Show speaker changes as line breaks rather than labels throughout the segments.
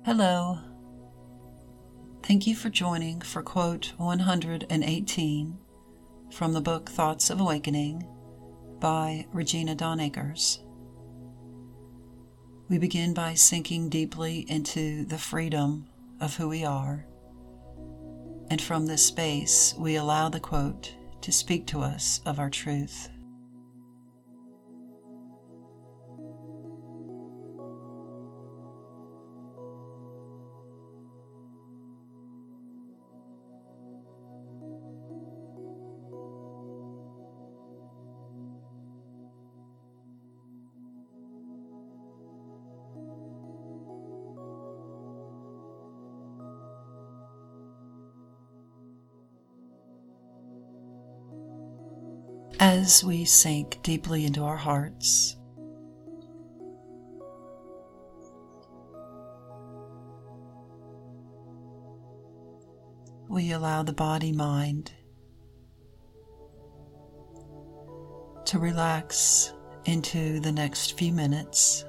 Hello. Thank you for joining for quote 118 from the book Thoughts of Awakening by Regina Dawn Akers. We begin by sinking deeply into the freedom of who we are, and from this space we allow the quote to speak to us of our truth. As we sink deeply into our hearts, we allow the body-mind to relax into the next few minutes.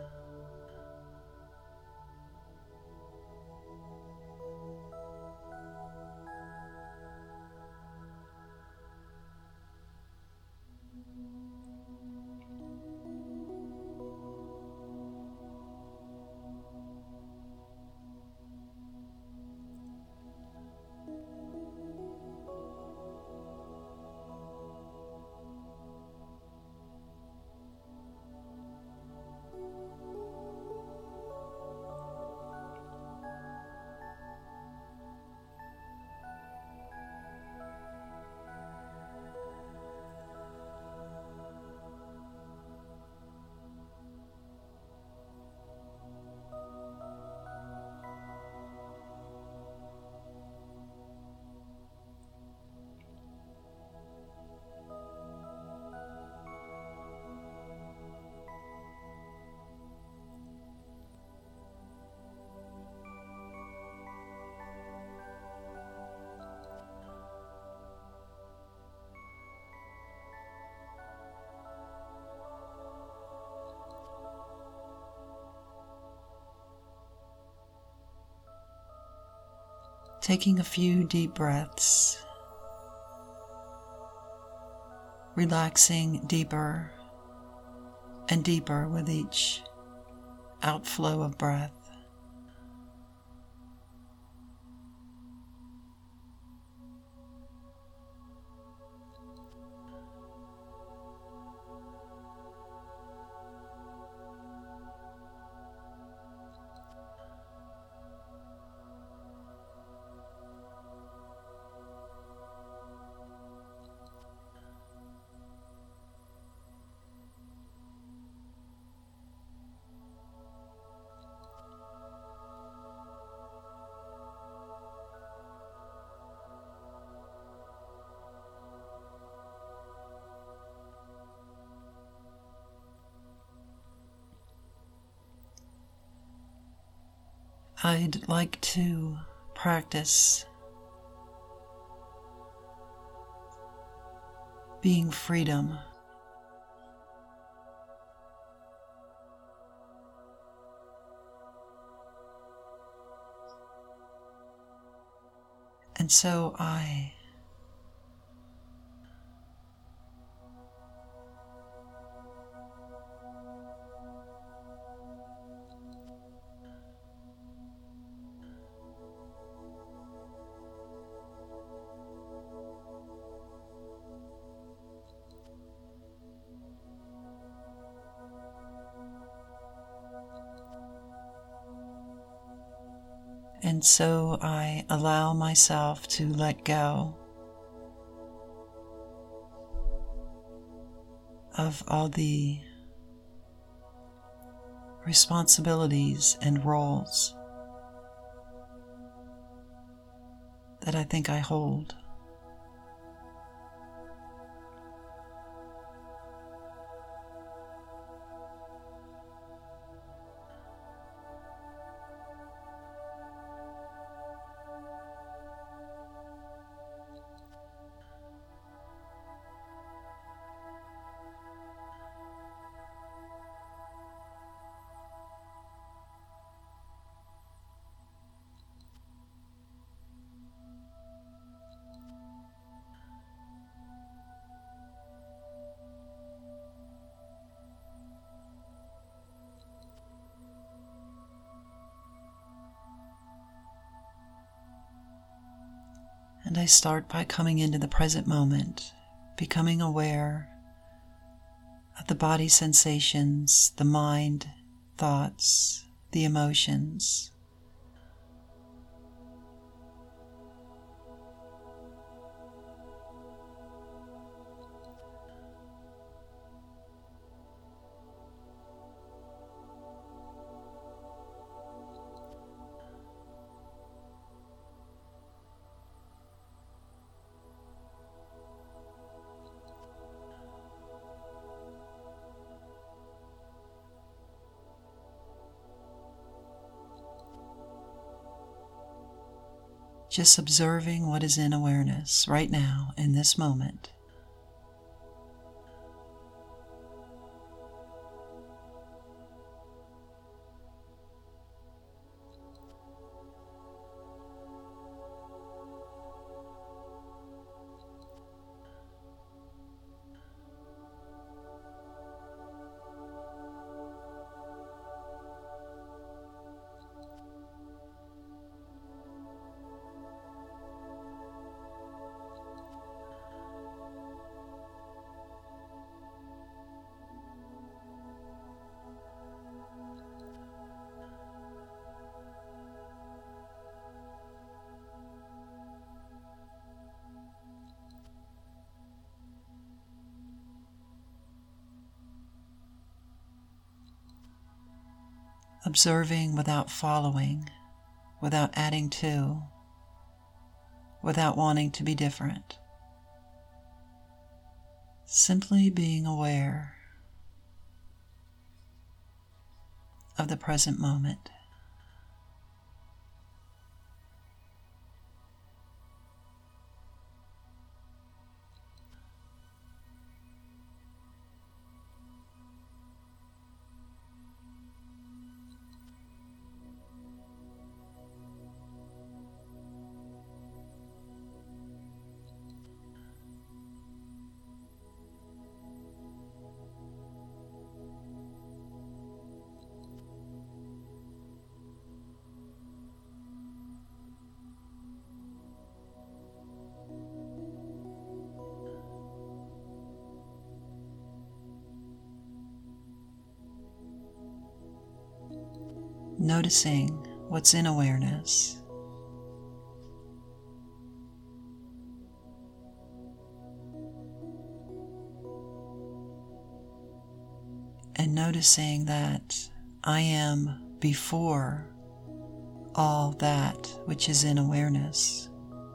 Taking a few deep breaths, relaxing deeper and deeper with each outflow of breath. I'd like to practice being freedom. And so I allow myself to let go of all the responsibilities and roles that I think I hold. And I start by coming into the present moment, becoming aware of the body sensations, the mind, thoughts, the emotions. Just observing what is in awareness right now in this moment. Observing without following, without adding to, without wanting to be different. Simply being aware of the present moment. Noticing what's in awareness. And noticing that I am before all that which is in awareness.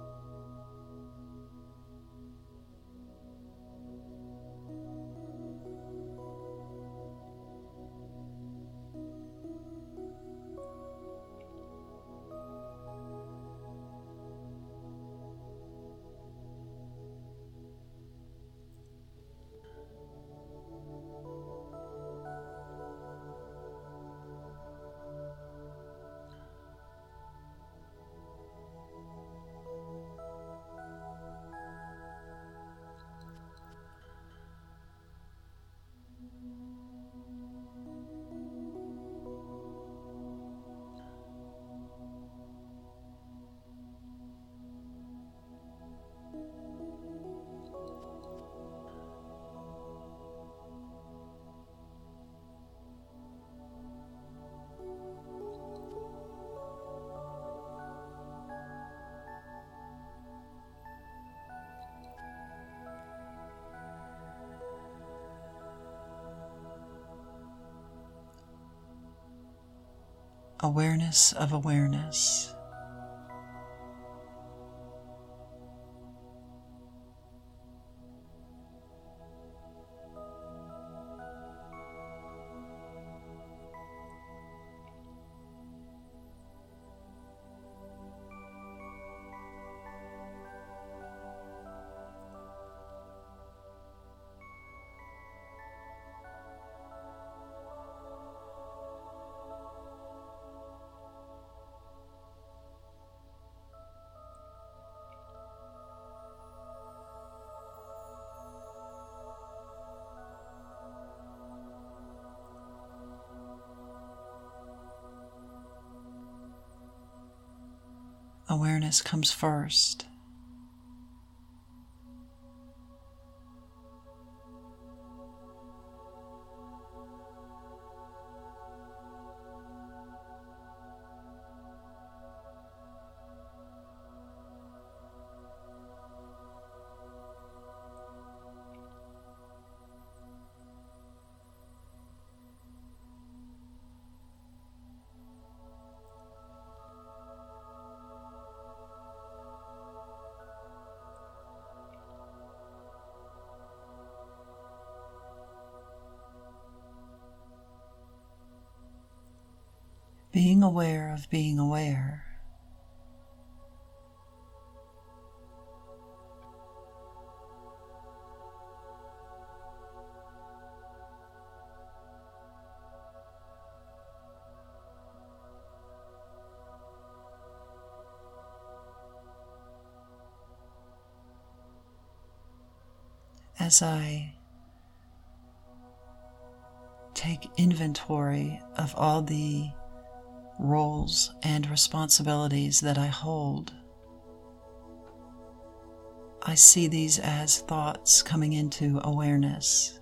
Awareness of awareness. Awareness comes first, Being aware of being aware. As I take inventory of all the roles and responsibilities that I hold, I see these as thoughts coming into awareness.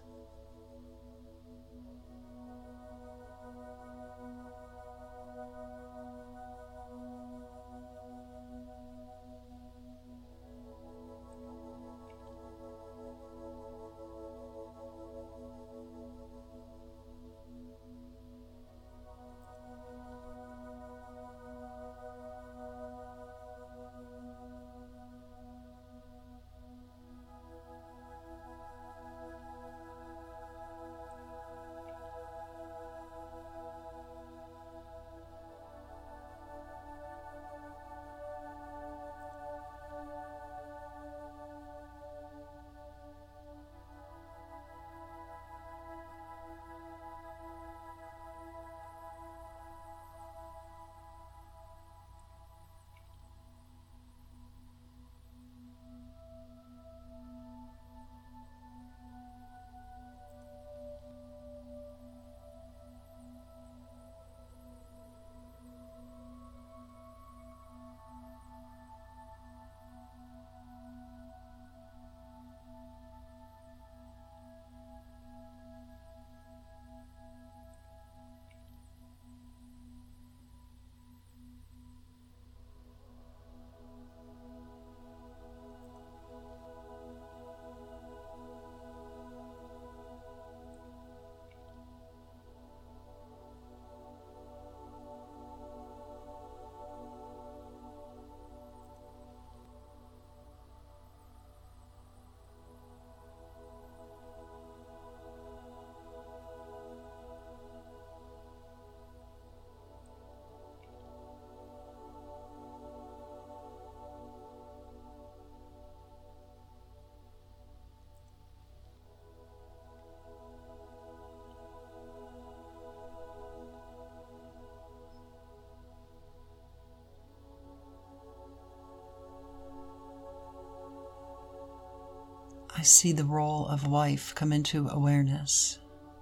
I see the role of wife come into awareness.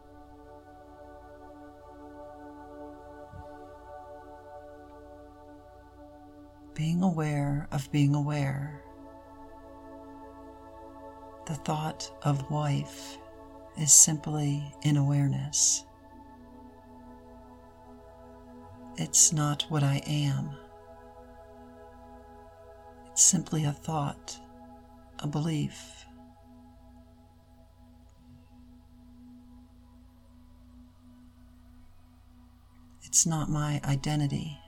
Being aware of being aware. The thought of wife is simply in awareness. It's not what I am. It's simply a thought, a belief. It's not my identity.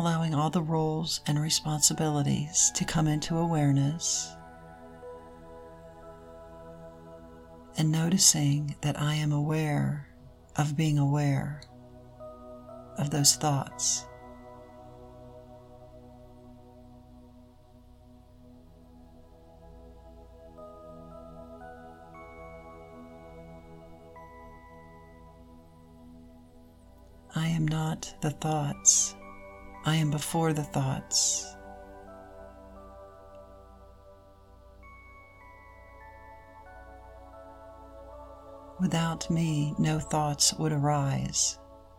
allowing all the roles and responsibilities to come into awareness, and noticing that I am aware of being aware of those thoughts. I am not the thoughts. I am before the thoughts. Without me, no thoughts would arise.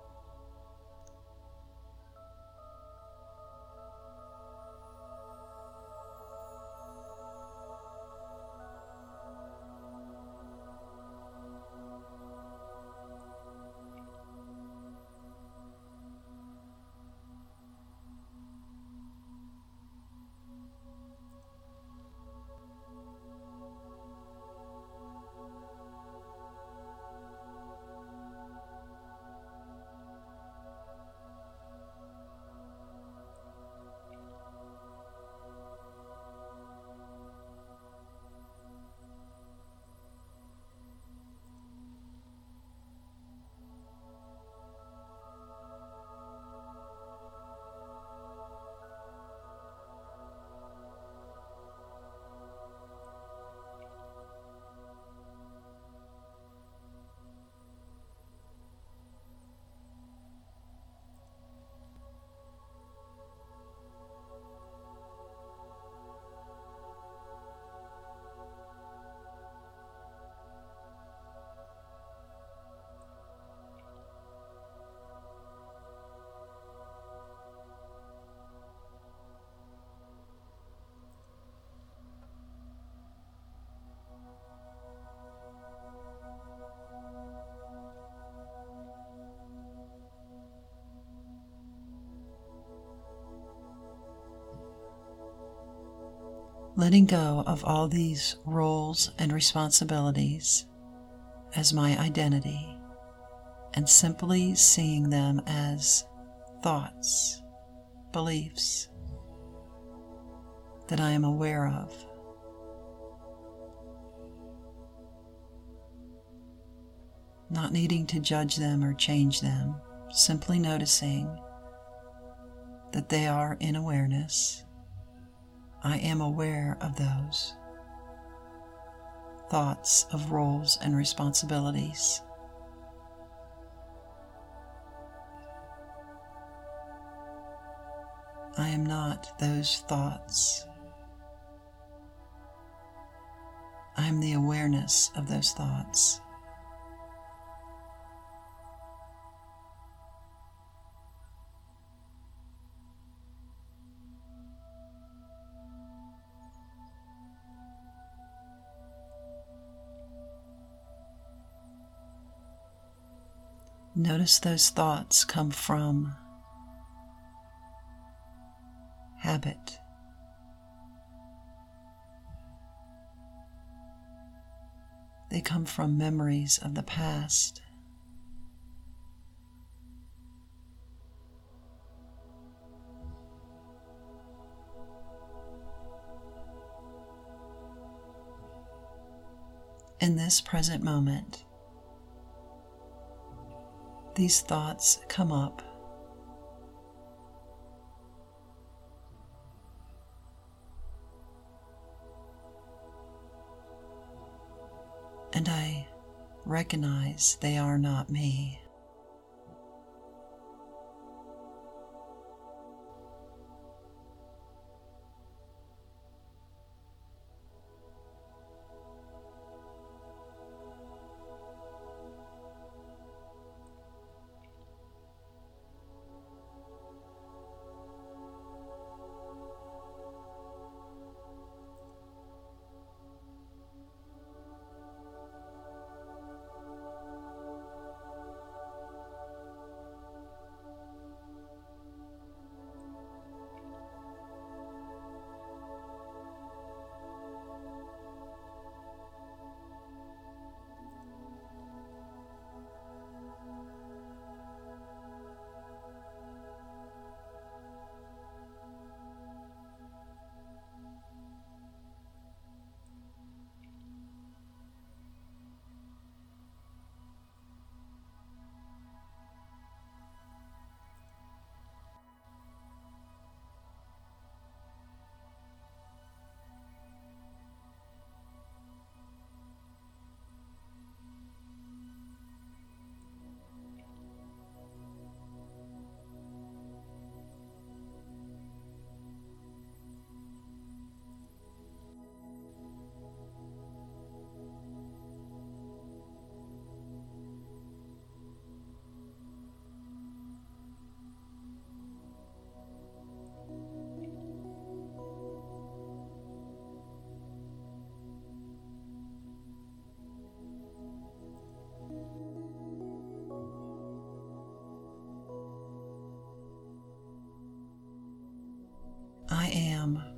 Letting go of all these roles and responsibilities as my identity, and simply seeing them as thoughts, beliefs that I am aware of. Not needing to judge them or change them, simply noticing that they are in awareness. I am aware of those thoughts of roles and responsibilities. I am not those thoughts. I am the awareness of those thoughts. Notice those thoughts come from habit. They come from memories of the past. In this present moment, these thoughts come up. And I recognize they are not me.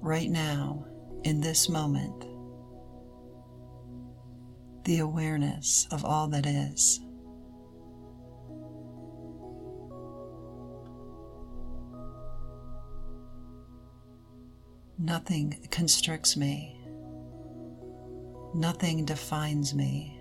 right now, in this moment, the awareness of all that is. Nothing constricts me. Nothing defines me.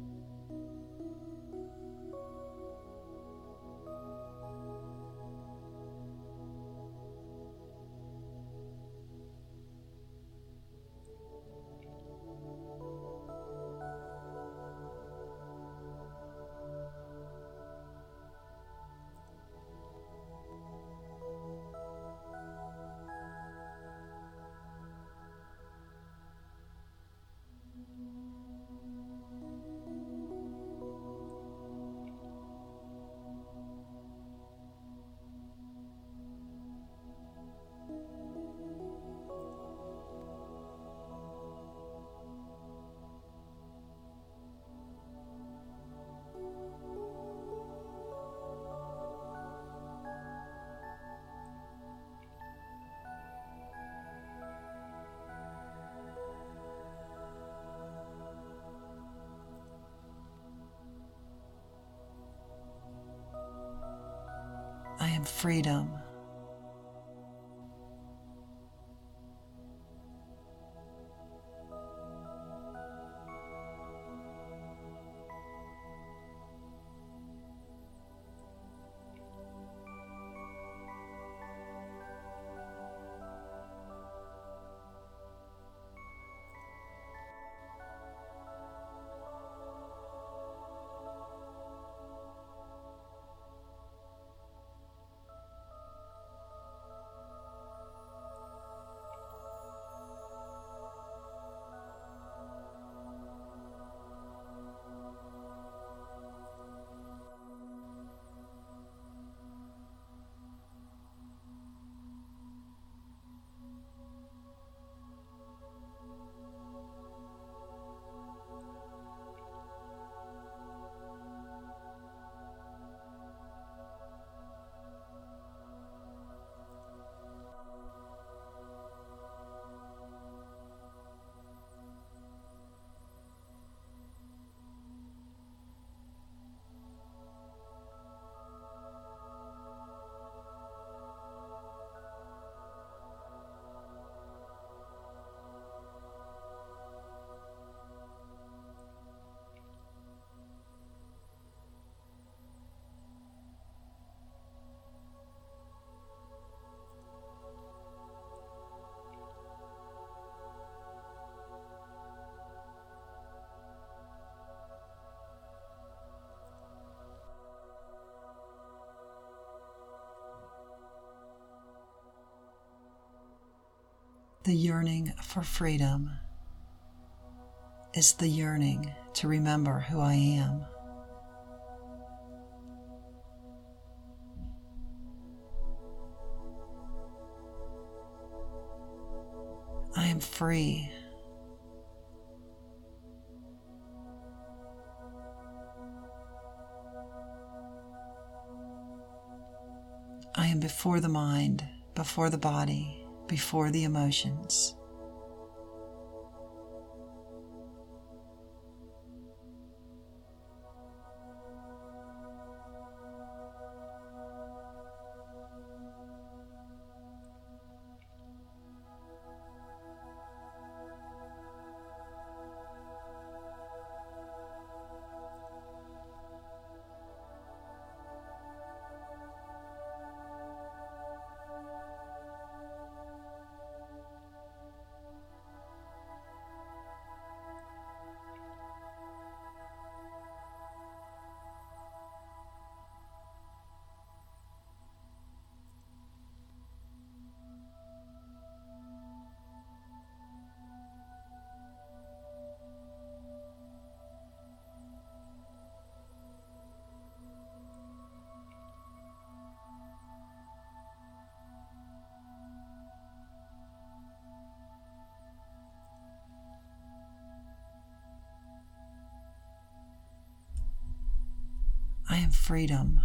I am freedom. The yearning for freedom is the yearning to remember who I am. I am free. I am before the mind, before the body, before the emotions. I am freedom.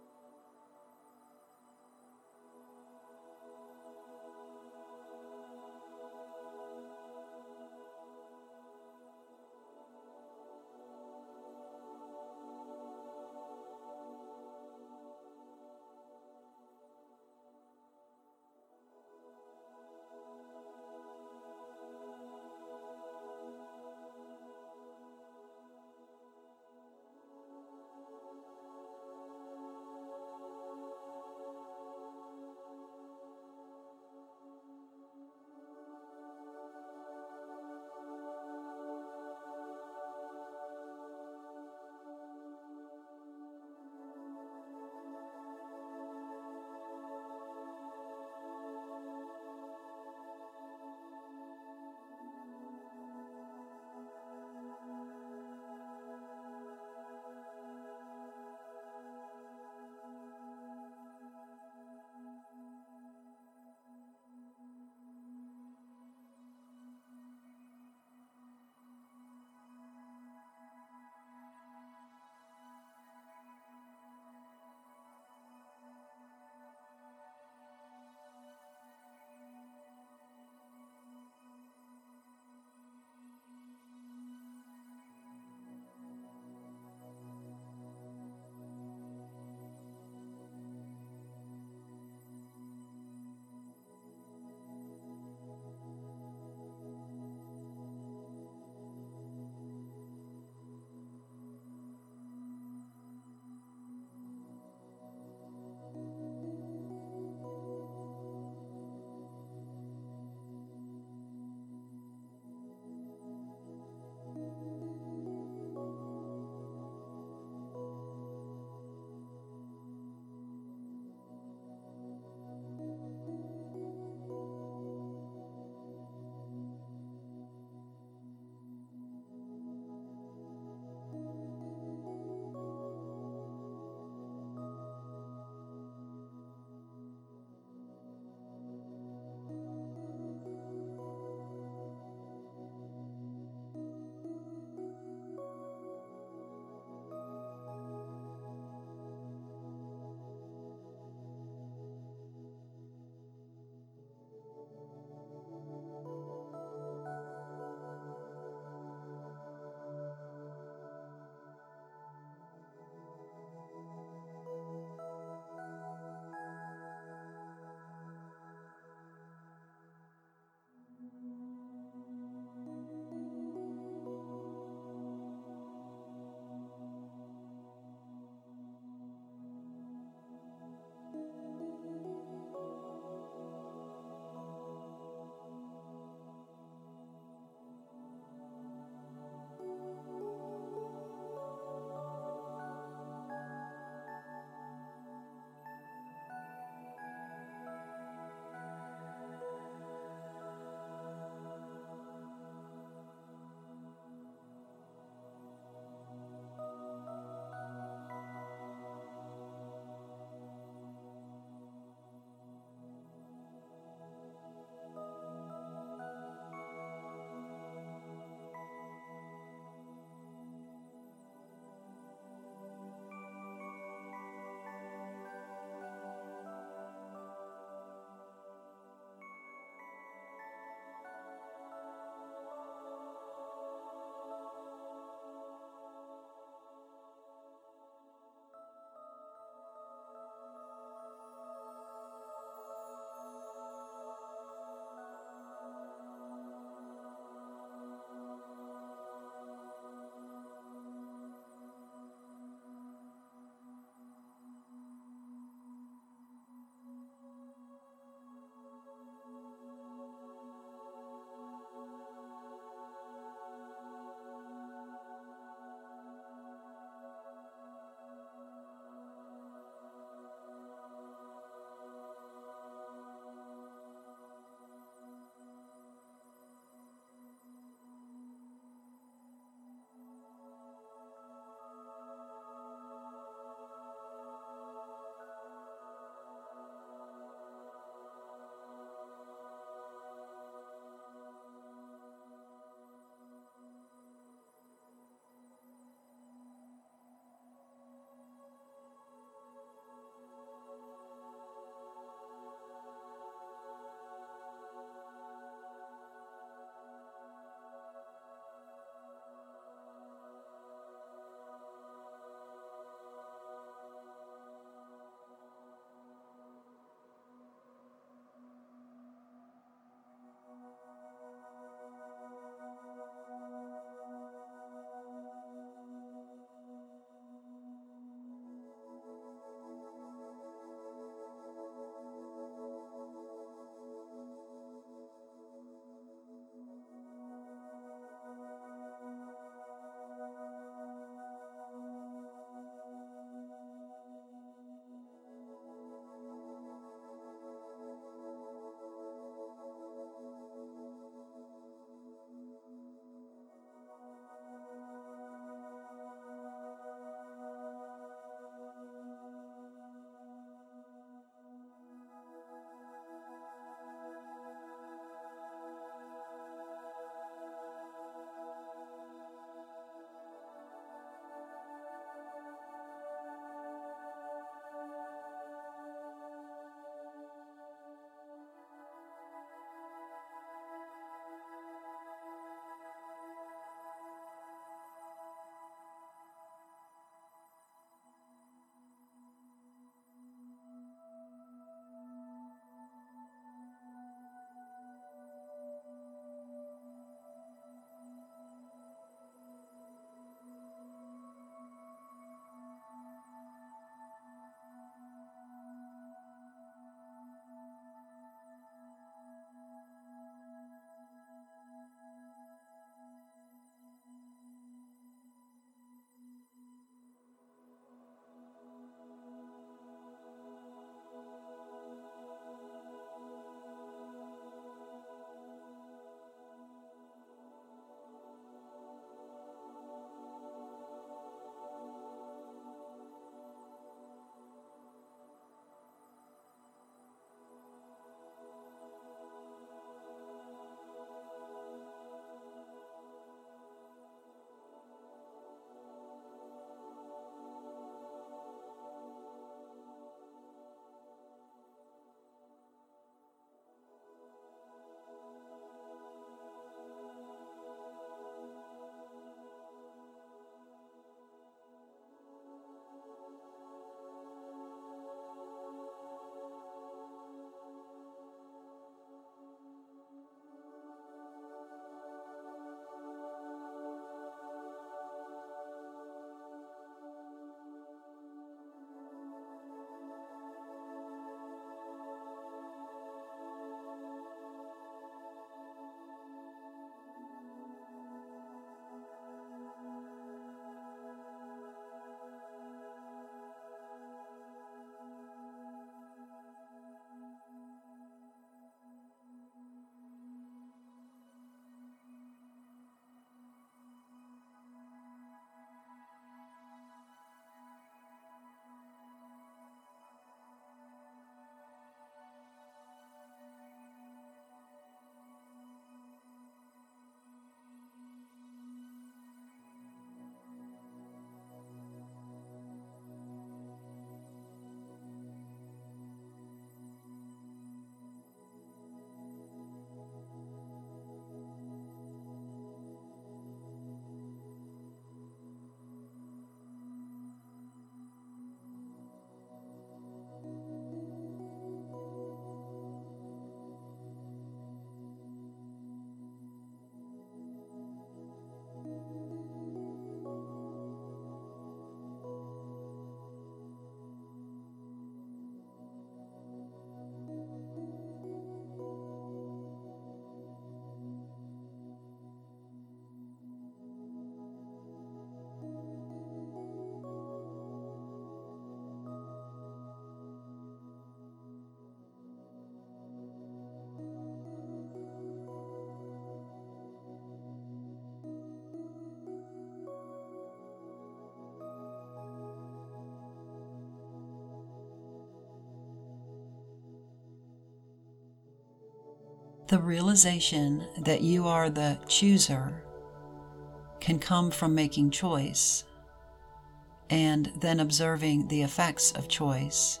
The realization that you are the chooser can come from making choice and then observing the effects of choice.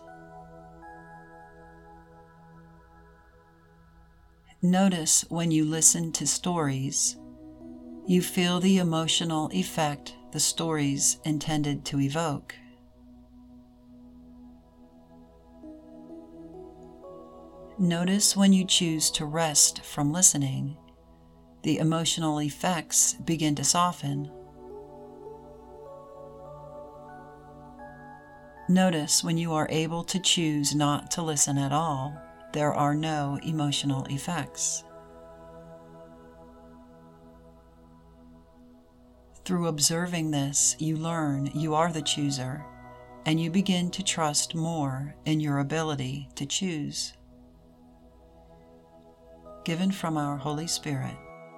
Notice when you listen to stories, you feel the emotional effect the stories intended to evoke. Notice when you choose to rest from listening, the emotional effects begin to soften. Notice when you are able to choose not to listen at all, there are no emotional effects. Through observing this, you learn you are the chooser, and you begin to trust more in your ability to choose. Given from our Holy Spirit.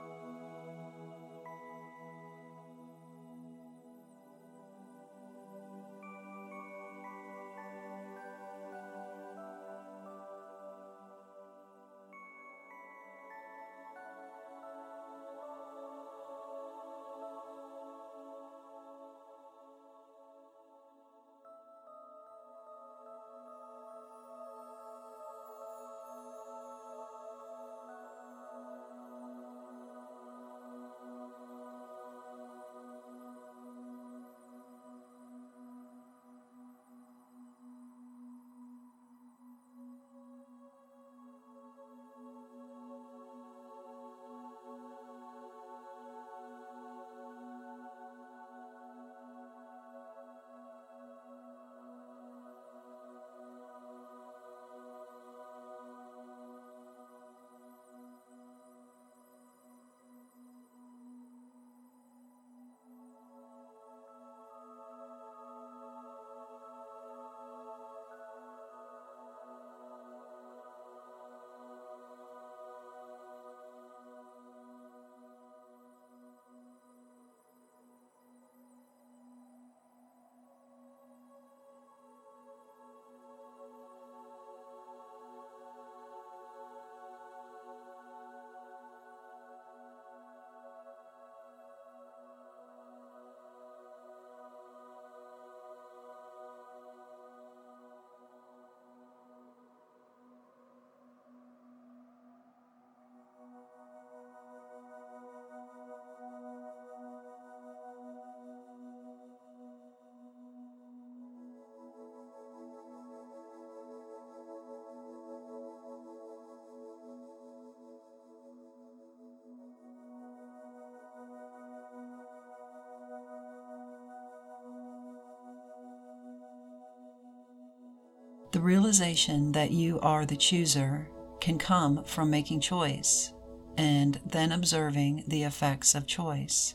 The realization that you are the chooser can come from making choice and then observing the effects of choice.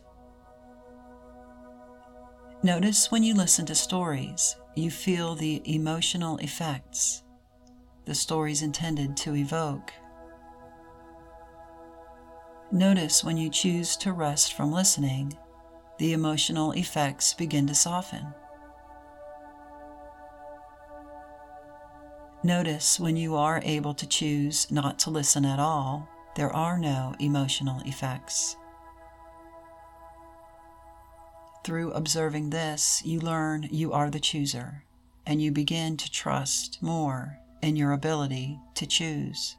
Notice when you listen to stories, you feel the emotional effects the stories intended to evoke. Notice when you choose to rest from listening, the emotional effects begin to soften. Notice when you are able to choose not to listen at all, there are no emotional effects. Through observing this, you learn you are the chooser, and you begin to trust more in your ability to choose.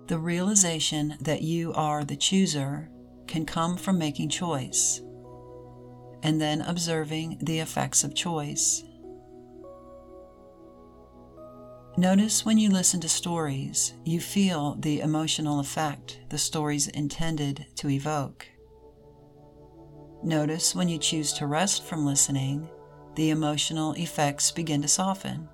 The realization that you are the chooser can come from making choice, and then observing the effects of choice. Notice when you listen to stories, you feel the emotional effect the stories intended to evoke. Notice when you choose to rest from listening, the emotional effects begin to soften.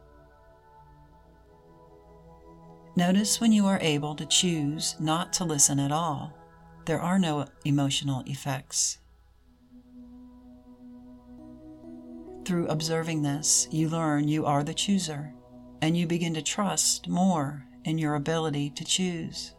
Notice when you are able to choose not to listen at all. There are no emotional effects. Through observing this, you learn you are the chooser, and you begin to trust more in your ability to choose.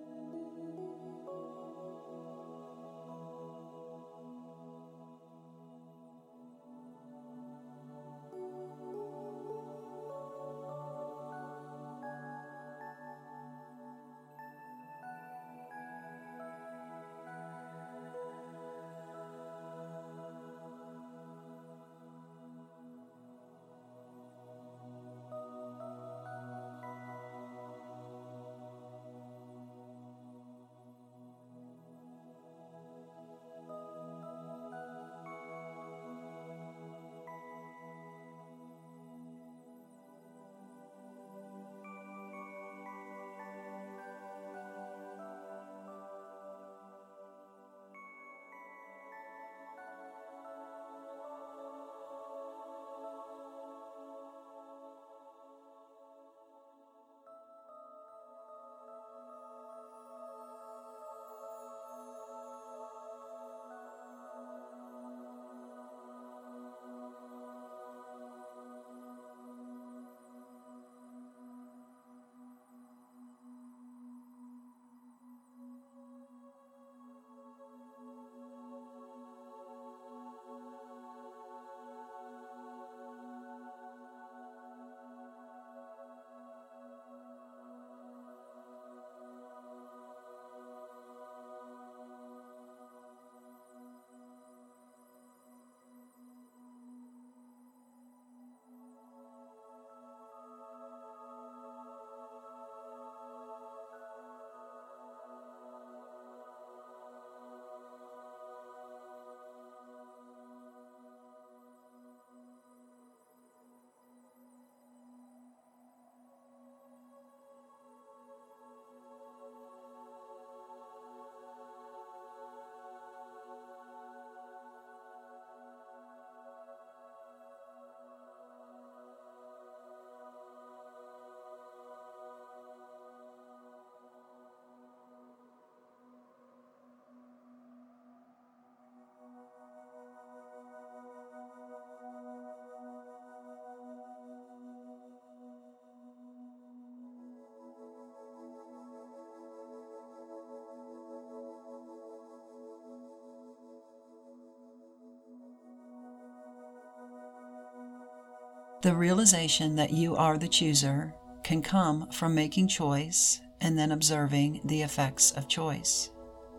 The realization that you are the chooser can come from making choice and then observing the effects of choice.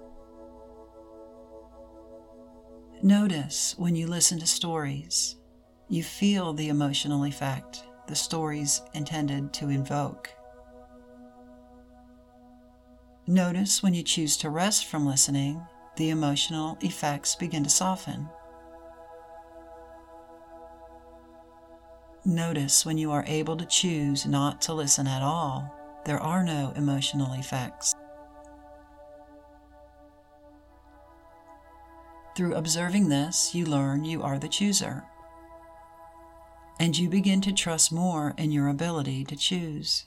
Notice when you listen to stories, you feel the emotional effect the stories intended to invoke. Notice when you choose to rest from listening, the emotional effects begin to soften. Notice when you are able to choose not to listen at all. There are no emotional effects. Through observing this, you learn you are the chooser, and you begin to trust more in your ability to choose.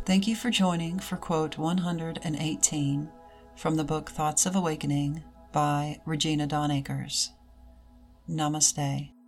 Thank you for joining for quote 118 from the book Thoughts of Awakening by Regina Dawn Akers. Namaste.